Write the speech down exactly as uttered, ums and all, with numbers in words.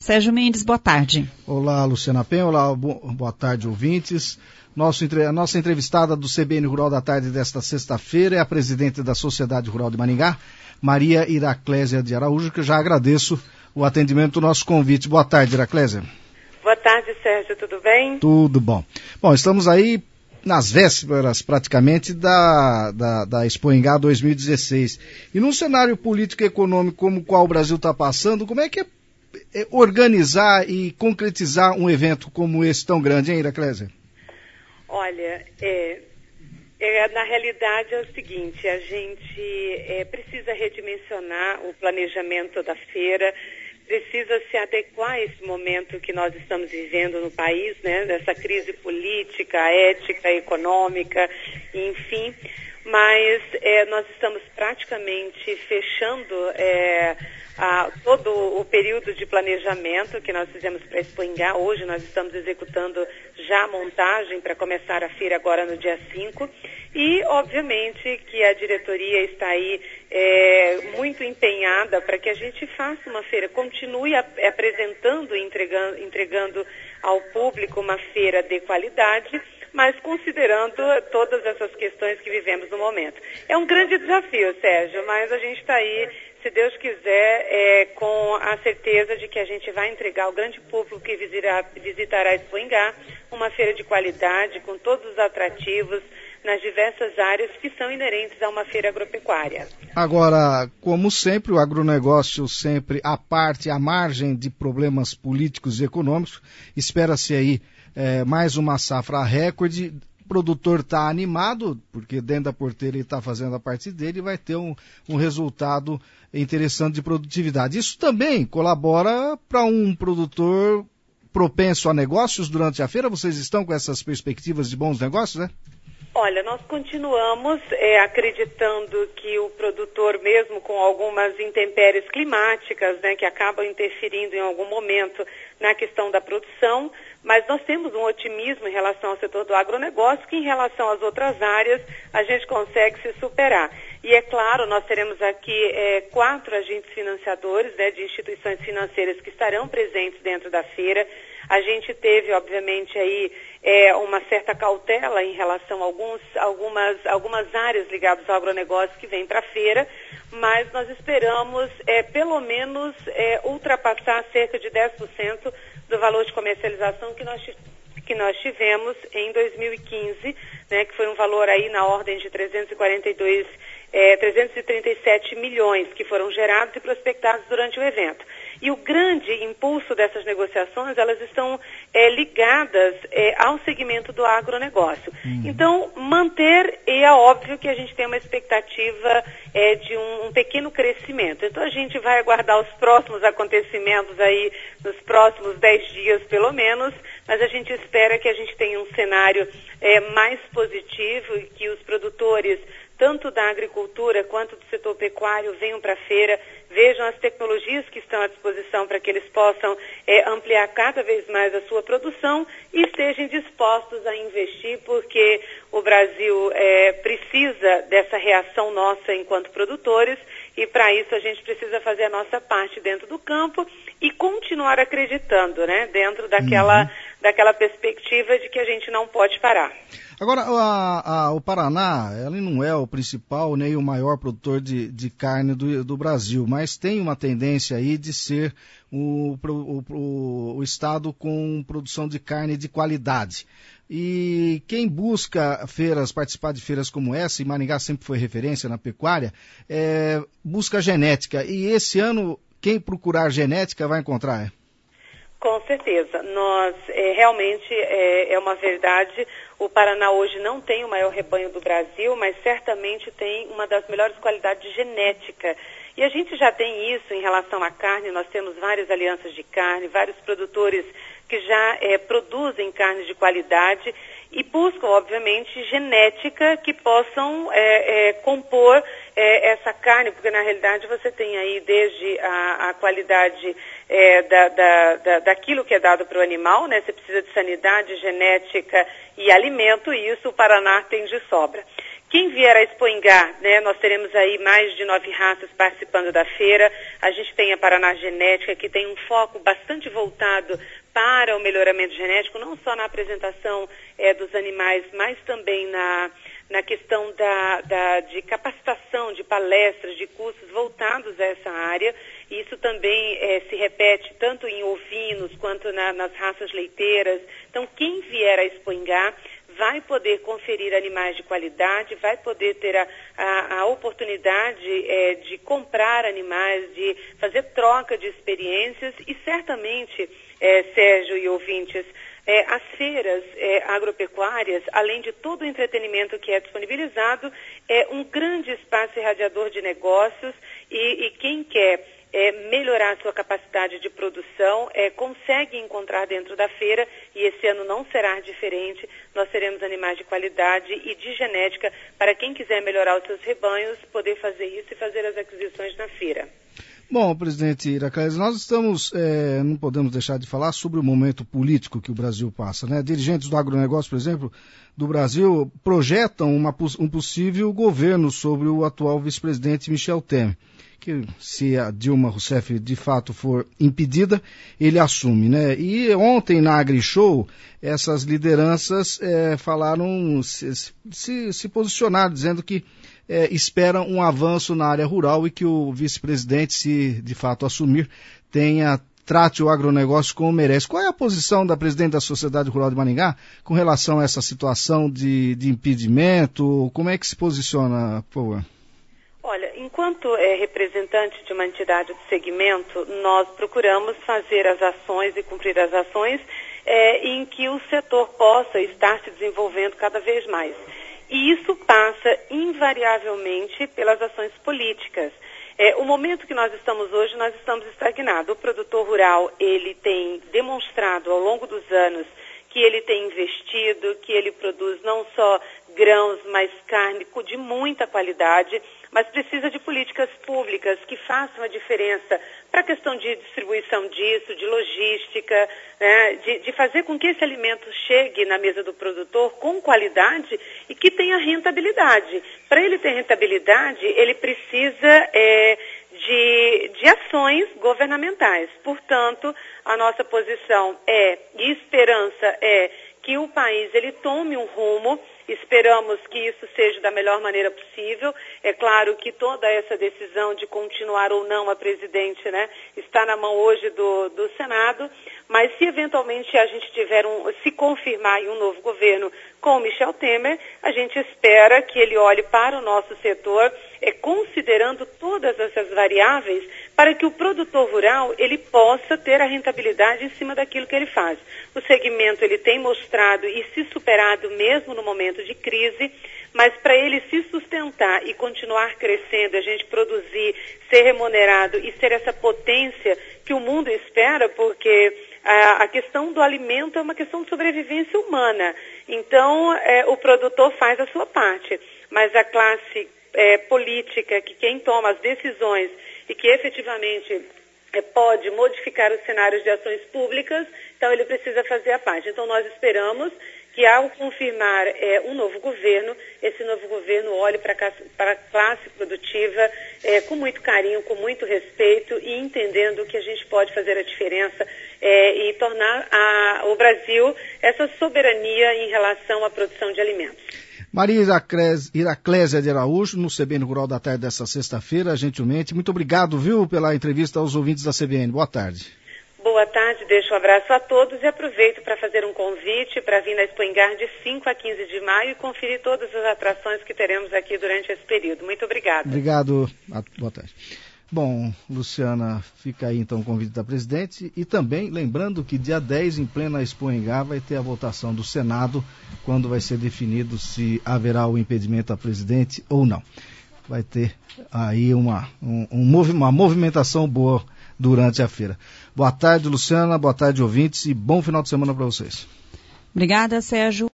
Sérgio Mendes, boa tarde. Olá, Luciana Penha, olá, boa tarde, ouvintes. Nosso, a nossa entrevistada do C B N Rural da Tarde desta sexta-feira é a presidente da Sociedade Rural de Maringá, Maria Iraclésia de Araújo, que eu já agradeço o atendimento do nosso convite. Boa tarde, Iraclésia. Boa tarde, Sérgio, tudo bem? Tudo bom. Bom, estamos aí nas vésperas, praticamente, da, da, da Expo Engá dois mil e dezesseis. E num cenário político e econômico como o qual o Brasil está passando, como é que é, é organizar e concretizar um evento como esse tão grande, hein, Iraclésia? Olha, é, é, na realidade é o seguinte, a gente é, precisa redimensionar o planejamento da feira, precisa se adequar a esse momento que nós estamos vivendo no país, né, dessa crise política, ética, econômica, enfim, mas é, nós estamos praticamente fechando é, a, todo o período de planejamento que nós fizemos para a Expo Engá. Hoje nós estamos executando já a montagem para começar a feira agora no dia cinco e, obviamente, que a diretoria está aí é, muito empenhada para que a gente faça uma feira, continue a, apresentando e entregando, entregando ao público uma feira de qualidade, mas considerando todas essas questões que vivemos no momento. É um grande desafio, Sérgio, mas a gente está aí, se Deus quiser, é, com a certeza de que a gente vai entregar ao grande público que visitará, visitará a Expo Engá uma feira de qualidade, com todos os atrativos nas diversas áreas que são inerentes a uma feira agropecuária. Agora, como sempre, o agronegócio sempre à parte, à margem de problemas políticos e econômicos, espera-se aí é, mais uma safra recorde. O produtor está animado, porque dentro da porteira ele está fazendo a parte dele e vai ter um, um resultado interessante de produtividade. Isso também colabora para um produtor propenso a negócios durante a feira? Vocês estão com essas perspectivas de bons negócios, né? Olha, nós continuamos é, acreditando que o produtor, mesmo com algumas intempéries climáticas, né, que acabam interferindo em algum momento na questão da produção, mas nós temos um otimismo em relação ao setor do agronegócio, que em relação às outras áreas a gente consegue se superar. E é claro, nós teremos aqui é, quatro agentes financiadores, né, de instituições financeiras que estarão presentes dentro da feira. A gente teve, obviamente, aí é, uma certa cautela em relação a alguns, algumas, algumas áreas ligadas ao agronegócio que vêm para a feira, mas nós esperamos, é, pelo menos, é, ultrapassar cerca de dez por cento do valor de comercialização que nós, que nós tivemos em dois mil e quinze, né, que foi um valor aí na ordem de trezentos e quarenta e dois, é, trezentos e trinta e sete milhões que foram gerados e prospectados durante o evento. E o grande impulso dessas negociações, elas estão é, ligadas é, ao segmento do agronegócio. Uhum. Então, manter, e é óbvio que a gente tem uma expectativa é, de um, um pequeno crescimento. Então, a gente vai aguardar os próximos acontecimentos aí, nos próximos dez dias, pelo menos, mas a gente espera que a gente tenha um cenário é, mais positivo e que os produtores, tanto da agricultura quanto do setor pecuário, venham para a feira, vejam as tecnologias que estão à disposição para que eles possam é, ampliar cada vez mais a sua produção e estejam dispostos a investir, porque o Brasil é, precisa dessa reação nossa enquanto produtores, e para isso a gente precisa fazer a nossa parte dentro do campo e continuar acreditando, né, dentro daquela, uhum. daquela perspectiva de que a gente não pode parar. Agora, a, a, o Paraná, ele não é o principal nem o maior produtor de, de carne do, do Brasil, mas tem uma tendência aí de ser o, o, o, o estado com produção de carne de qualidade. E quem busca feiras, participar de feiras como essa, e Maringá sempre foi referência na pecuária, é, busca genética. E esse ano, quem procurar genética vai encontrar, é? Com certeza. Nós, é, realmente, é, é uma verdade, o Paraná hoje não tem o maior rebanho do Brasil, mas certamente tem uma das melhores qualidades de genética. E a gente já tem isso em relação à carne, nós temos várias alianças de carne, vários produtores que já é, produzem carne de qualidade e buscam, obviamente, genética que possam é, é, compor é, essa carne, porque na realidade você tem aí desde a, a qualidade é, da, da, da, daquilo que é dado para o animal, né? Você precisa de sanidade, genética e alimento, e isso o Paraná tem de sobra. Quem vier a Expoingá, né, nós teremos aí mais de nove raças participando da feira. A gente tem a Paraná Genética, que tem um foco bastante voltado para o melhoramento genético, não só na apresentação é, dos animais, mas também na, na questão da, da, de capacitação, de palestras, de cursos voltados a essa área. Isso também é, se repete tanto em ovinos quanto na, nas raças leiteiras. Então, quem vier a Expoingá vai poder conferir animais de qualidade, vai poder ter a, a, a oportunidade é, de comprar animais, de fazer troca de experiências e certamente, é, Sérgio e ouvintes, é, as feiras é, agropecuárias, além de todo o entretenimento que é disponibilizado, é um grande espaço irradiador de negócios e, e quem quer É, melhorar a sua capacidade de produção, é, consegue encontrar dentro da feira, e esse ano não será diferente. Nós teremos animais de qualidade e de genética para quem quiser melhorar os seus rebanhos, poder fazer isso e fazer as aquisições na feira. Bom, presidente Iraclesia, nós estamos, é, não podemos deixar de falar sobre o momento político que o Brasil passa, né? Dirigentes do agronegócio, por exemplo, do Brasil, projetam uma, um possível governo sobre o atual vice-presidente Michel Temer, que se a Dilma Rousseff de fato for impedida, ele assume, né? E ontem na AgriShow, essas lideranças é, falaram, se, se, se posicionaram, dizendo que é, esperam um avanço na área rural e que o vice-presidente, se de fato assumir, tenha, trate o agronegócio como merece. Qual é a posição da presidente da Sociedade Rural de Maringá com relação a essa situação de, de impedimento? Como é que se posiciona, por favor? Olha, enquanto é, representante de uma entidade do segmento, nós procuramos fazer as ações e cumprir as ações é, em que o setor possa estar se desenvolvendo cada vez mais. E isso passa invariavelmente pelas ações políticas. É, o momento que nós estamos hoje, nós estamos estagnados. O produtor rural, ele tem demonstrado ao longo dos anos que ele tem investido, que ele produz não só grãos, mas carne de muita qualidade, mas precisa de políticas públicas que façam a diferença para a questão de distribuição disso, de logística, né, de, de fazer com que esse alimento chegue na mesa do produtor com qualidade e que tenha rentabilidade. Para ele ter rentabilidade, ele precisa é, de, de ações governamentais. Portanto, a nossa posição é, e esperança é, que o país ele tome um rumo. Esperamos que isso seja da melhor maneira possível. É claro que toda essa decisão de continuar ou não a presidente, né, está na mão hoje do, do Senado, mas se eventualmente a gente tiver um, se confirmar em um novo governo com o Michel Temer, a gente espera que ele olhe para o nosso setor, é, considerando todas essas variáveis, para que o produtor rural ele possa ter a rentabilidade em cima daquilo que ele faz. O segmento ele tem mostrado e se superado mesmo no momento de crise, mas para ele se sustentar e continuar crescendo, a gente produzir, ser remunerado e ser essa potência que o mundo espera, porque a, a questão do alimento é uma questão de sobrevivência humana. Então, é, o produtor faz a sua parte, mas a classe é, política, que quem toma as decisões e que efetivamente é, pode modificar os cenários de ações públicas, então ele precisa fazer a parte. Então, nós esperamos que ao confirmar é, um novo governo, esse novo governo olhe para a classe produtiva é, com muito carinho, com muito respeito e entendendo que a gente pode fazer a diferença é, e tornar a, o Brasil essa soberania em relação à produção de alimentos. Maria Iraclesia de Araújo, no C B N Rural da Tarde dessa sexta-feira, gentilmente. Muito obrigado, viu, pela entrevista aos ouvintes da C B N. Boa tarde. Boa tarde, deixo um abraço a todos e aproveito para fazer um convite para vir na Expoingá de cinco a quinze de maio e conferir todas as atrações que teremos aqui durante esse período. Muito obrigada. Obrigado. Boa tarde. Bom, Luciana, fica aí então o convite da presidente e também lembrando que dia dez, em plena Expoingá, vai ter a votação do Senado, quando vai ser definido se haverá o impedimento à presidente ou não. Vai ter aí uma, um, um, uma movimentação boa durante a feira. Boa tarde, Luciana, boa tarde, ouvintes, e bom final de semana para vocês. Obrigada, Sérgio.